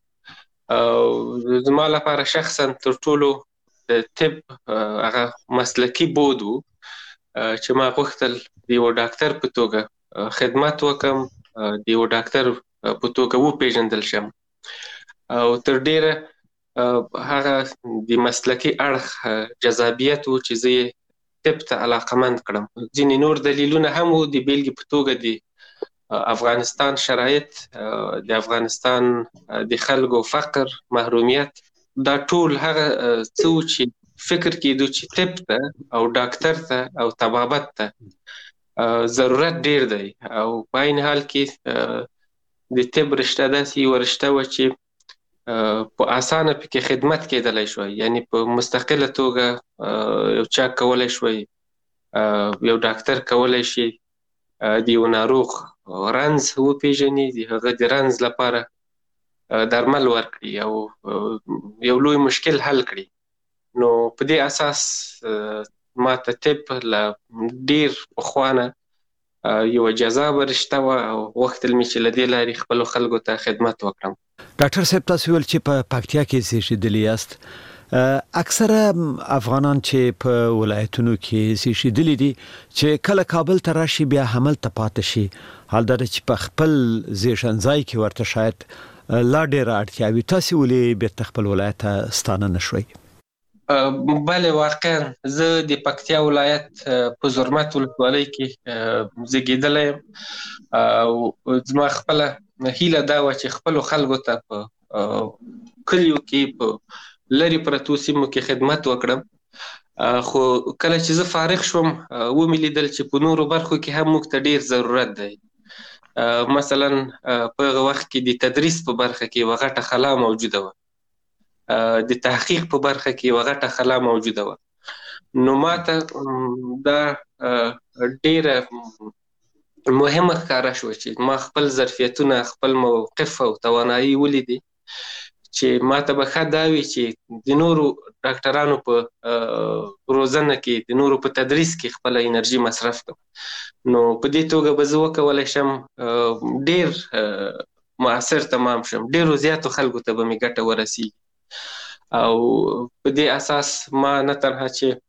کېده. زما لپاره شخصا تر ټولو د طب هغه مسلکي بود وو چې ما غوښتل د یو ډاکټر په توګه خدمت وکم، د یو ډاکټر په توګه وپېژندل شم او تر ډیره هغه د مسلکي اړخ جذابیت و چې زه طب ته علاقمند کړم. ځینې نور دلیلونه هم وو، د بیلګې په توګه د افغانستان شرایط، د افغانستان د خلکو فقر، محرومیت، دا ټول هغه څه چې فکر کېدو چې طب ته او ډاکټر ته او طبابت ته ضرورت ډیر دی او په عین حال کې د طب رشته داسې یوه رشته وه چې په اسانه پکې خدمت کېدلی شوی، یعنی په مستقله توګه یو چا کولی شوی، یو ډاکټر کولی شي د یو ناروغ رنځ وپېژني، د هغه د رنځ لپاره درمل ورکړي او یو لوی مشکل حل کړي. نو په دې اساس ما ته طب له ډیر پخوانه یو جذابه رشته وه او غوښتل مې چې له دې لارې خپلو خلکو ته خدمت وکړم. ډاکټر صاحب، تاسو ویل چې په پکتیا کې زیږیدلي یاست. اکثره افغانان چې په ولایتونو کې زیږیدلي دي چې کله کابل ته راشي بیا هملته پاتې شي، حال دا چې په خپل زیږنځای کې ورته شاید لا ډېره اړتیا وي، تاسو ولې بیرته خپل ولایت ته ستانه نه شوئ؟ بله، واقعا زه د پکتیا ولایت په زرمت ولسوالۍ کې زیږیدلی یم او زما خپله هیله دا وه چې خپلو خلکو ته په کلیو کې په لرې پرتو سیمو کې خدمت وکړم. خو کله چې زه فارغ شوم ومې لیدل چې په نورو برخو کې هم موږ ته ډیر ضرورت دی. مثلا په هغه وخت کې د تدریس په برخه کې یوه غټه خلا موجوده وه، د تحقیق په برخه کې یوه غټه خلا موجوده وه. نو ما ته دا ډیره مهمه ښکاره شوه چې ما خپل ظرفیتونه، خپل موقف او توانایي ولیدې چې ما ته به ښه دا وي چې د نورو ډاکټرانو په روزنه کې، د نورو په تدریس کې خپله انرژي مصرف کړم. نو په دې توګه به زه وکولی شم ډیر مؤثر تمام شم، ډیرو زیاتو خلکو ته به مې ګټه ورسیږي. او په دې اساس ما نه تنها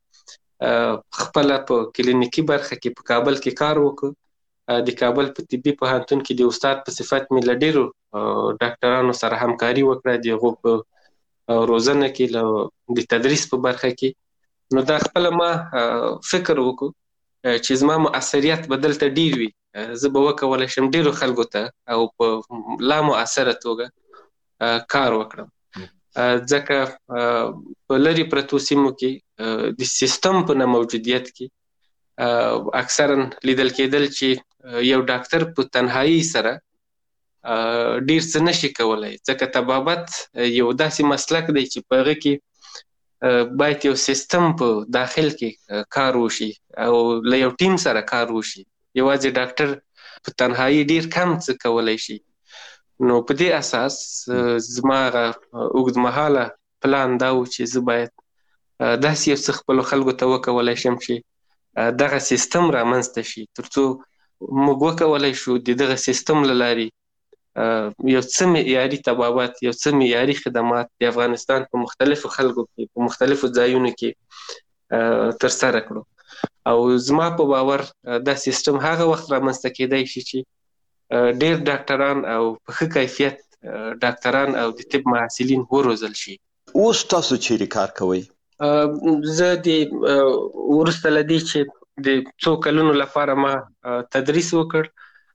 چې خپله په کلینیکي برخه کې په کابل کې کار وکړ، د کابل په طبي پوهنتون کې د استاد په صفت مې له ډیرو ډاکټرانو سره همکاري وکړه، د هغو په روزنه کې، د تدریس په برخه کې. نو دا خپله ما فکر وکړو چې زما مؤثریت به دلته ډیر وي، زه به وکولی شم ډیرو خلکو ته او په لا مؤثره توګه کار وکړم. ځکه په لرې پرتو سیمو کې د سیستم په نه موجودیت کې اکثرا لیدل کېدل چې یو ډاکټر په تنهایی سره ډیر څه نشي کولی، ځکه طبابت یو داسې مسلک دی چې په هغه کې باید یو سیستم په داخل کې کار وشي او له یو ټیم سره کار وشي. یوازې ډاکټر په تنهایی ډیر کم څه کولی شي. نو په دې اساس زما اوږدمهاله پلان دا و چې زه باید داسې یو څه خپلو خلکو ته وکولی شم چې دغه سیستم رامنځته شي تر څو موږ وکولای شو د دغه سیستم له لارې یو څه معیاري طبابت، یو څه معیاري خدمات د افغانستان په مختلفو خلکو کې په مختلفو ځایونو کې ترسره کړو. او زما په باور دا سیستم هغه وخت رامنځته کېدای شي چې ډېر ډاکټران او په ښه کیفیت ډاکټران او د طب محصلین وروزل شي. اوس تاسو چیرې کار کوئ؟ زه د وروسته له دې چې د څو کلونو لپاره ما تدریس وکړ،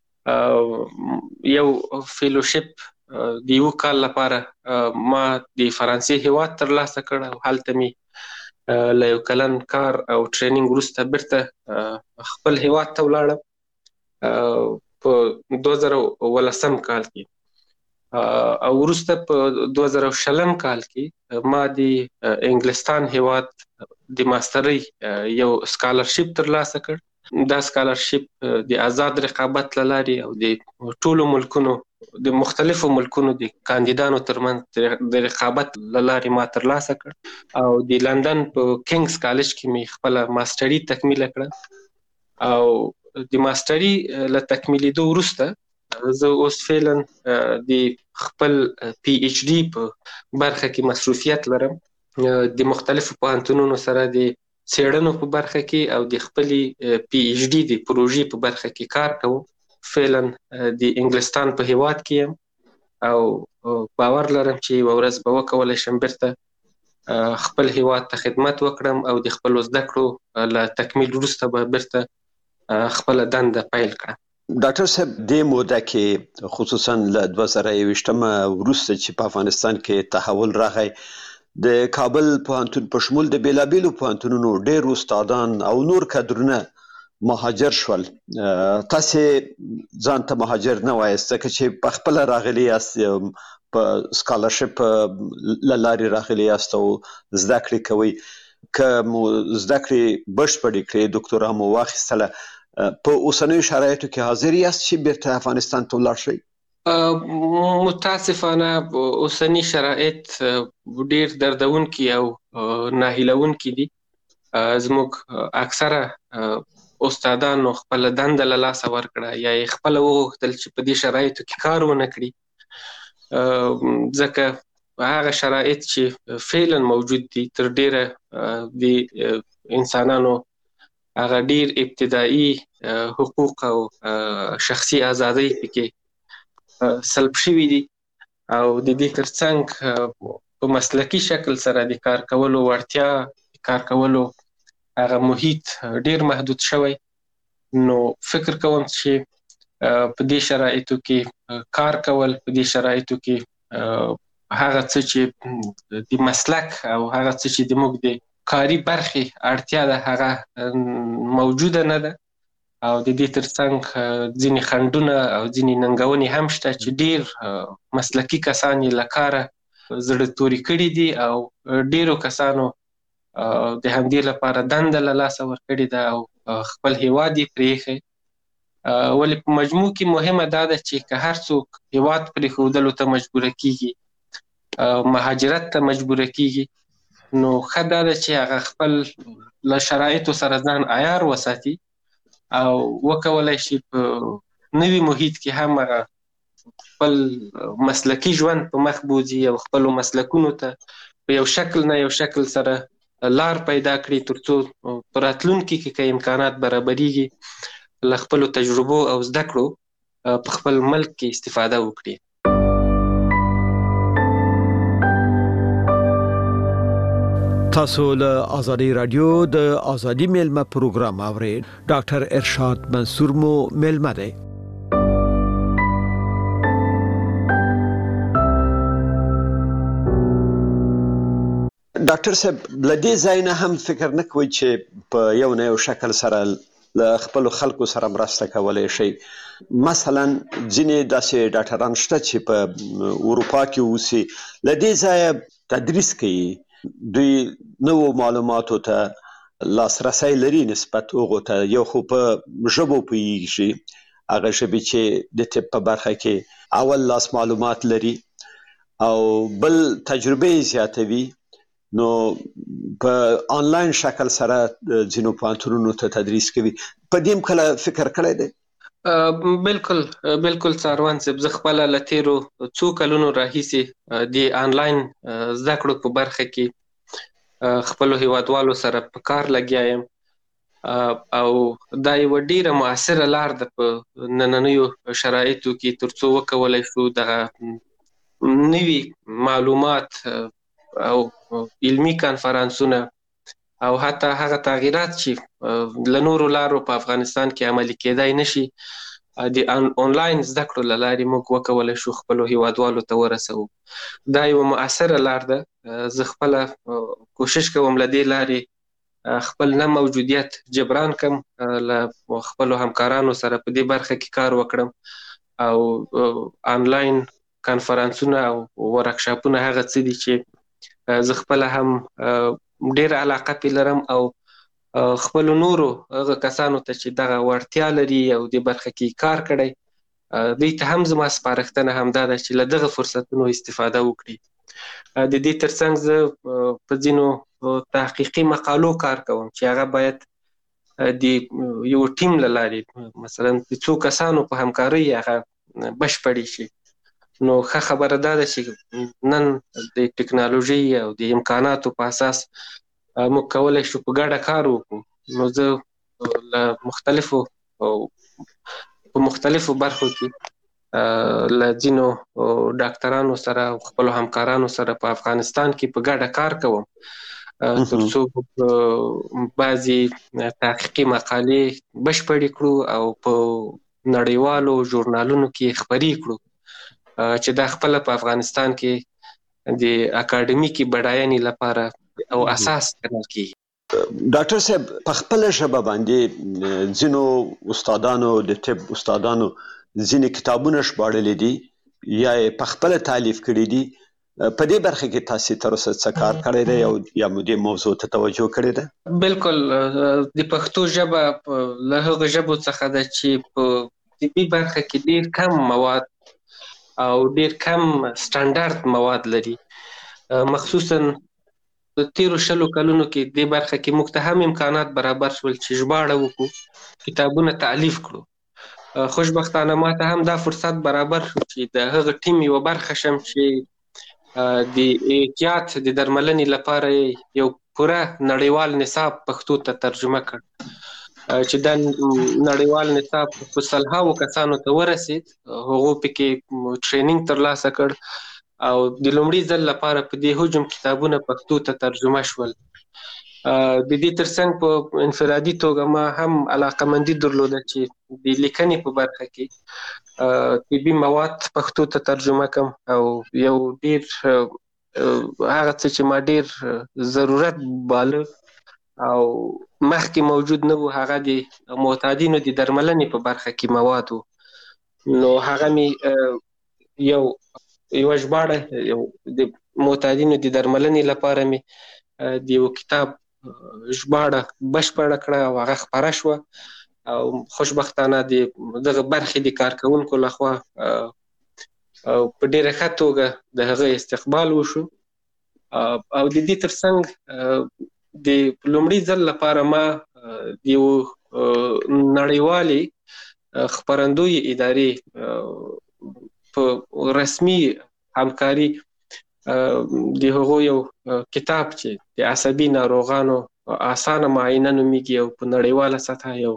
یو فیلوشپ د یو کال لپاره ما د فرانسې هیواد ترلاسه کړ او هلته می له یو کلن کار او ټریننګ وروسته بیرته خپل هیواد ته ولاړم په 2018 کال کې. او وروسته په 2020 کال کې ما د انګلستان هیواد د ماسترۍ یو سکالرشپ ترلاسه کړ. دا سکالرشپ د آزاد رقابت له لارې او د ټولو ملکونو د مختلفو ملکونو د کاندیدانو ترمنځ د رقابت له لارې ما ترلاسه کړ او د لندن په کینګز کالج کې می خپل ماسترۍ تکمیل کړه. او د ماسترۍ له تکمیلېدو وروسته زه اوس فعلا د خپل پی ایچ ډي په برخه کې مصروفیت لرم، د مختلفو پوهنتونونو سره د څېړنو په برخه کې او د خپلې پی ایچ ډي د پروژې په برخه کې کار کوم. فعلا د انګلستان په هیواد کې یم او باور لرم چې یوه ورځ به وکولی شم بیرته خپل هیواد ته خدمت وکړم او د خپلو زده کړو له تکمیل وروسته به بیرته خپله دنده پیل کړم. ډاکټر صاحب، دې موده کې خصوصا له 2021 وروسته چې په افغانستان کې تحول راغی، د کابل پوهنتون په شمول د بیلابیلو پوهنتونونو ډېر استادان او نور کادرونه مهاجر شول. تاسو ځان ته مهاجر نه وایاست ځکه چې په خپل راغلي یاست، په سکالرشپ له لارې راغلي یاست او زده کړې کوئ. که مو زده کړې بشپړې کړې، دوکتورا مو واخیستله، په اوسنیو شرایطو کې حاضر یاست چې بیرته افغانستان ته ولاړ شئ؟ متاسفانه اوسنی شرایط ډیر دردونکي او ناهیلونکي دي. زموږ اکثره استادانو خپل دنده له لاسه ورکړه یا یې خپل وغوښتل چې په دې شرایطو کې کار ونه کړي، ځکه هغه شرایط چې فعلا موجود دي تر ډیره د انسانانو هغه ډیر ابتدایي حقوق او شخصي ازادۍ پکې سلب شوي دي او د دې ترڅنګ په مسلکي شکل سره د کار کولو وړتیا، د کار کولو هغه محیط ډیر محدود شوی. نو فکر کوم چې په دې شرایطو کې کار کول، په دې شرایطو کې هغه څه چې د مسلک او هغه څه چې د موږ د کاری برخې اړتیا ده هغه موجوده نه ده او د دې ترڅنګ ځینې خنډونه او ځینې ننګونې هم شته چې ډیر مسلکي کسان یې له کاره زړه توري کړي دي او ډیرو کسانو د همدې لپاره دنده له لاسه ورکړې ده او خپل هیواد یې پرېښی. ولې په مجموع کې مهمه دا ده چې که هر څوک هیواد پرېښودلو ته مجبوره کیږي، مهاجرت ته مجبوره کیږي، نو ښه دا ده چې هغه خپل له شرایطو سره ځان عیار وساتي او وکولای شي په نوي محیط کې هم هغه خپل مسلکي ژوند په مخ بوځي او خپلو مسلکونو ته په یو شکل نه یو شکل سره لار پیدا کړي، ترڅو په راتلونکي کې که امکانات برابریږي له خپلو تجربو او زده کړو په خپل ملک کې استفاده وکړي. تاسو له آزادی رادیو د آزادی میلمه پروګرام اورئ. ډاکټر ارشاد منصور مو میلمه دی. ډاکټر صاحب، لدې ځای نه هم فکر نه کوئ چې په یو نه یو شکل سره له خپلو خلکو سره مرسته کولی شئ؟ مثلا ځینې داسې ډاکټران شته چې په اروپا کې اوسي، له دې ځایه تدریس کوي، دوی نوو معلوماتو ته لاسرسی لري نسبت هغو ته، یو خو په ژبو پوهیږي، هغه ژبې چې د طب په برخه کې اول لاس معلومات لري، او بل تجربه زیاتوي. نو په آنلاین شکل سره ځینو پوهنتونونو ته تدریس کوي. په دې هم کله فکر کړی دی؟ بالکل څاروان صاحب، زه خپله له تېرو څو کلونو راهیسې د آنلاین زده کړو په برخه کې خپلو هیوادوالو سره په کار لګیا یم، او دا یوه ډیره مؤثره لار ده په نننیو شرایطو کې ترڅو وکولی شو دغه نوي معلومات او علمي کانفرانسونه او حتی هغه تغییرات چې له نورو لارو په افغانستان کې عملي کېدای نشي د آنلاین زده کړو له لارې موږ وکولی شو خپلو هیوادوالو ته ورسوو. دا یوه مؤثره لار ده. زه خپله کوشش کوم له دې لارې خپل نه موجودیت جبران کم، له خپلو همکارانو سره په دې برخه کې کار وکړم او آنلاین کانفرانسونه او ورکشاپونه هغه څه دي چې زه خپله هم ډېره علاقه پې لرم او خپلو نورو هغه کسانو ته چې دغه وړتیا لري او دې برخه کې کار کړی دوی ته هم زما سپارښتنه همدا ده چې له دغه فرصتونو استفاده وکړي. د دې ترڅنګ زه په ځینو تحقیقي مقالو کار کوم چې هغه باید د یو ټیم له لارې مثلا د څو کسانو په همکارۍ هغه بشپړې شي. نو ښه خبره دا ده چې نن د ټکنالوژۍ او د امکاناتو په اساس موږ کولی شو په ګډه کار وکړو. نو زه له مختلفو برخو کې له ځینو ډاکټرانو سره او خپلو همکارانو سره په افغانستان کې په ګډه کار کوم ترڅو بعضې تحقیقي مقالې بشپړې کړو او په نړیوالو ژورنالونو کې خپرې کړو چې دا خپله په افغانستان کې د اکاډمیکي بډاینې لپاره او اساس ګڼل کېږي. ډاکټر صاحب، په خپله ژبه باندې ځینو استادانو د طب استادانو ځینې کتابونه ژباړلي دي یا یې په خپله تالیف کړي دي. په دې برخه کې تاسې تر اوسه څه کار کړی دی او یا مو دې موضوع ته توجه کړې ده؟ بالکل، د پښتو ژبه له هغو ژبو څخه ده چې په طبي برخه کې ډېر کم مواد او ډېر کم سټنډرد مواد لري. مخصوصاً په تېرو 20 کلونو کې دې برخه کې موږ ته هم امکانات برابر شول چې ژباړه وکړو، کتابونه تألیف کړو. خوشبختانه ما ته هم دا فرصت برابر شو چې د هغه ټیم یوه برخه شم چې د احتیاط د درملنې لپاره یو پوره نړیوال نصاب پښتو ته ترجمه کړ چې دا نړیوال نصاب په سلهاوو کسانو ته ورسید. هغو پکې ټرینینګ ترلاسه کړ او د لومړي ځل لپاره په دې حجم کتابونه پښتو ته ترجمه شول. د دې ترڅنګ په انفرادي توګه ما هم علاقمندي درلوده چې د لیکنې په برخه کې طبي مواد پښتو ته ترجمه کړم او یو ډېر هغه څه چې ما ډېر ضرورت باله او مخکې موجود نه و هغه د معتادینو د درملنې په برخه کې مواد و. نو هغه مې یوه ژباړه د معتادینو د درملنې لپاره مې د یو کتاب ژباړه بشپړه کړه او هغه خپره شوه او خوشبختانه د دغه برخې د کارکوونکو لخوا په ډېره ښه توګه د هغه استقبال وشو. او د دې ترڅنګ د لومړي ځل لپاره ما د یو نړیوالې خپرندوی ادارې په رسمي همکاري د هغو یو کتاب چې د عصبي ناروغانو اسانه معاینه نومیږي او په نړیواله سطحه یو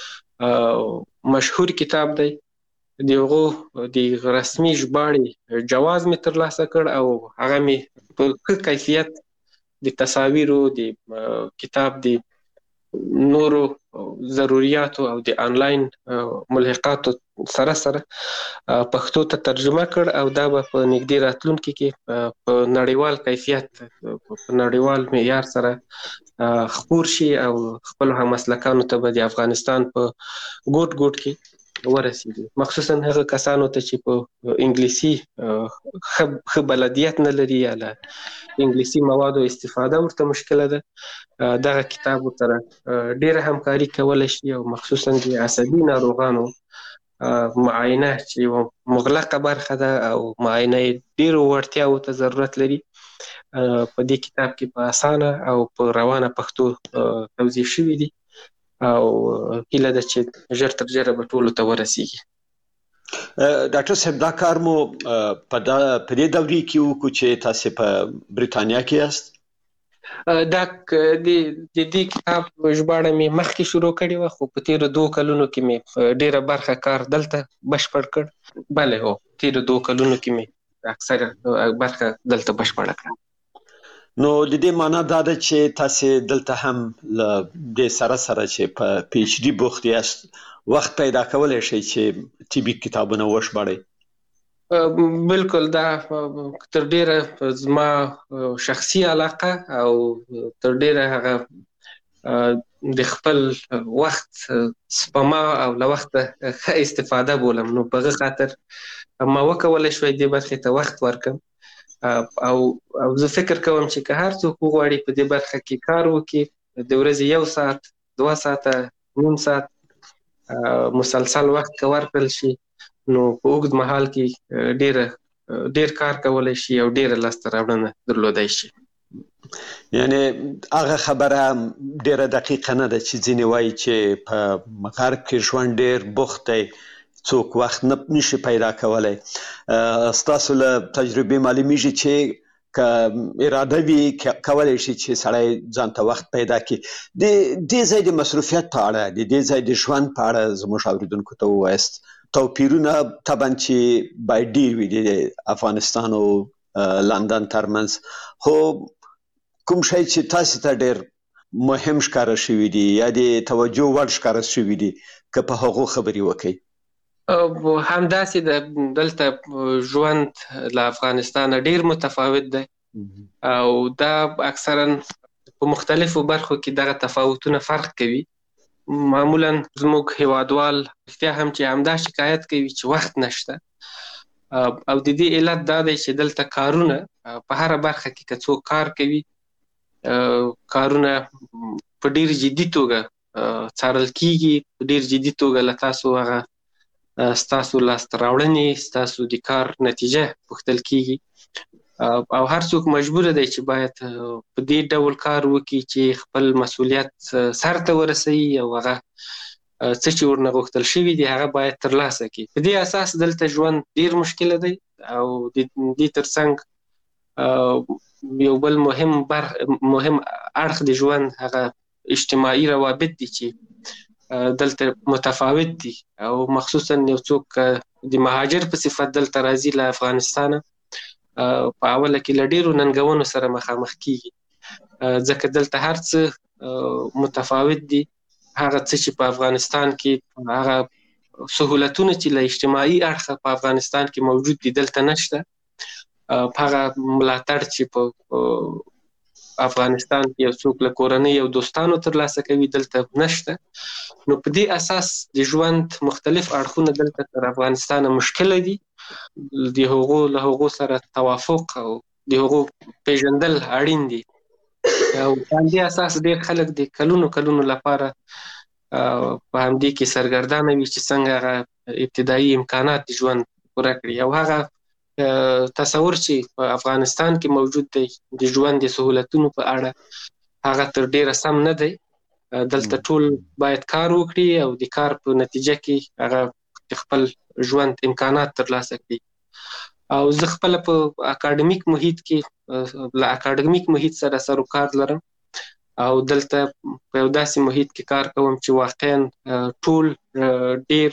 مشهور کتاب دی، د هغو د رسمي ژباړې جواز مې ترلاسه کړ او هغه مې په ښه کیفیت د تصاویرو د کتاب د نورو ضروریاتو او د آنلاین ملحقاتو سره پښتو ته ترجمه کړ او دا به په نږدې راتلونکي کې په نړیوال کیفیت په نړیوال معیار سره خپور شي او خپلو هممسلکانو ته به د افغانستان په ګوټ ګوټ کې ورسیږي، مخصوصا هغه کسانو ته چې په انګلیسي ښه بلدیت نه لري یا له انګلیسي موادو استفاده ورته مشکله ده. دغه کتاب ورسره ډېره همکاري کولی شي او مخصوصا د عصبي ناروغانو معاینه چې یوه مغلقه برخه ده او معاینه یې ډېرو وړتیاوو ته ضرورت لري په دې کتاب کې په اسانه او په روانه پښتو توضیح شوي دي او هیله ده چې ژر تر ژره به ټولو ته ورسیږي. ډاکټر صاحب دا کار مو په دې دورې کې وکړو چې تاسو په بریټانیا کې یاست؟ دا د دې کتاب ژباړه مې مخکې شروع کړې وه، خو په تېرو 2 کلونو کې مې ډېره برخه کار دلته بشپړ کړ. بله هو، تېرو 2 کلونو کې مې اکثره برخه دلته بشپړه کړه. نو د دې معنا دا ده چې تاسو دلته هم له دې سره چې په پی ایچ ډي بوخت یاست، وخت پیدا کولای شئ چې طبي کتابونه وشباړئ. بالکل، دا تر ډیره زما شخصي علاقه او تر ډیره هغه د خپل وخت سپما او له وخت استفاده بولم. نو په هغه خاطر ما وکولای شوی دې برخې ته وخت ورکم او زه فکر کوم چې که هر څوک وغواړي په دې برخه کې کار وکړي، د ورځې 1 ساعت 2 ساعته نیم ساعت مسلسل وخت که ورکړل شي، نو په اوږد مهال کې ډیر کار کولای شي او ډیره لاسته راوړنه درلودای شي. یعنی هغه خبره ډیره دقیقه نه ده چې ځینې وایي چې په غرب کې ژوند ډیر بوخت دی، څوک وخت نشي پیدا کولای. ستاسو له تجربې معلومیږي چې که اراده وي کولای شي چې سړی ځان ته وخت پیدا کړي. د دې ځای د مصروفیت په اړه، د دې ځای د ژوند په اړه زموږ اوریدونکو ته ووایاست. توپیرونه طبعا چې باید ډیر وي د افغانستان او لندن ترمنځ، خو کوم شی چې تاسو ته ډیر مهم ښکاره شوي دي یا د توجه وړ ښکاره شوي دي، که په هغو خبرې وکړئ؟ همداسې دلته ژوند له افغانستان ډیر متفاوت دی او دا اکثرا په مختلفو برخو کې دغه تفاوتونه فرق کوي. معمولا زموږ هیوادوال رښتیا هم چې همدا شکایت کوي چې وخت نشته، او د دې علت دا دی چې دلته کارونه په هره برخه کې که څوک کار کوي، کارونه په ډیر جدي توګه څارل کیږي، په ډیر جدي توګه له تاسو هغه ستاسو لاسته راوړنې، ستاسو د کار نتیجه پوښتل کیږي او هر څوک مجبور دی چې باید په دې ډول کار وکړي چې خپل مسؤلیت سر ته ورسوي او هغه څه چې ورنه غوښتل شوي دي هغه باید ترلاسه کړي. په دې اساس دلته ژوند ډیر مشکله دی او د دې ترڅنګ یو بل مهم اړخ د ژوند هغه اجتماعي روابط دي چې دلته متفاوت دي او مخصوصا یو څوک د مهاجر په صفت دلته راځي له افغانستانه، په اوله کې له ډیرو ننګونو سره مخامخ کیږي، ځکه دلته هر څه متفاوت دي. هغه څه چې په افغانستان کې، هغه سهولتونه چې له اجتماعي اړخه په افغانستان کې موجود دي دلته نشته. هغه ملاتړ چې په افغانستان کې یو څوک له کورنۍ او دوستانو ترلاسه کوي دلته نشته. نو په دې اساس د ژوند مختلف اړخونه دلته تر افغانستان مشکله دي. د هغو سره توافق او د هغو پیژندل اړین دي او په دې اساس ډېر خلک د کلونو لپاره په همدې کې سرګردانه وي چې څنګه هغه ابتدایي امکانات د ژوند پوره کړي. او هغه تصور چې په افغانستان کې موجود دی د ژوند د سهولتونو په اړه، هغه تر ډیره سم نه دی. دلته ټول باید کار وکړي او د کار په نتیجه کې هغه خپل ژوند امکانات ترلاسه کړي. او زه خپل په اکاډمیک محیط کې له اکاډمیک محیط سره سروکار لرم او دلته په یو داسې محیط کې کار کوم چې واقعا ټول ډیر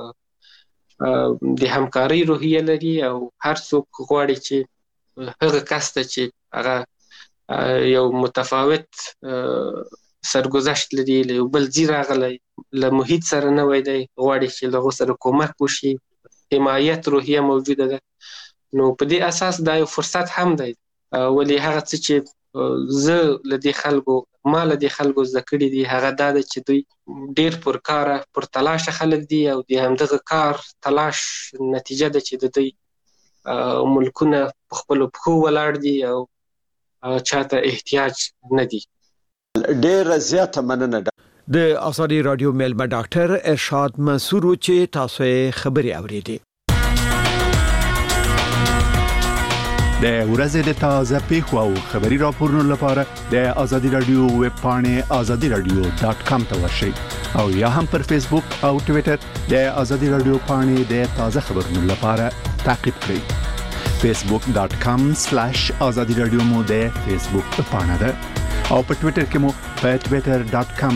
د همکارۍ روحیه لري او هر څوک غواړي چې هغه کس ته چې هغه یو متفاوت سرګذشت لري، له یو بل ځای راغلی، له محیط سره نوی دی، غواړي چې له هغو سره کومک وشي، حمایت روحیه موجوده ده. نو په دې اساس دا یو فرصت هم دی. ولې هغه څه چې زه له دې خلکو زده کړي دي هغه دا ده چې دوی ډیر پرکاره پرتلاشه خلک دي او د همدغه کار تلاش نتیجه ده چې د دوی ملکونه په خپلو پښو ولاړ دي او چاته احتیاج نه دي. ډیر زیاته مننه. د آزادي رادیو میلمه ډاکټر ارشاد منصور چې تاسو خبري اوریدي. د ورځې د تازه پیښو او خبري راپورونو لپاره د ازادي رادیو ویب پاڼې azadiradio.com ته ورشئ او یا هم پر فیسبوک او ټوئیټر د ازادي رادیو پاڼې د تازه خبرونو لپاره تعقیب کړئ facebook.com/azadiradio مو د فیسبوک پاڼه ده او په ټوئیټر کې مو په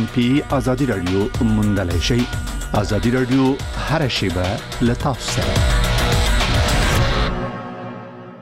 twitter.com/azadiradio موندلای شئ. ازادي رادیو هر شیبه له تاسو سره.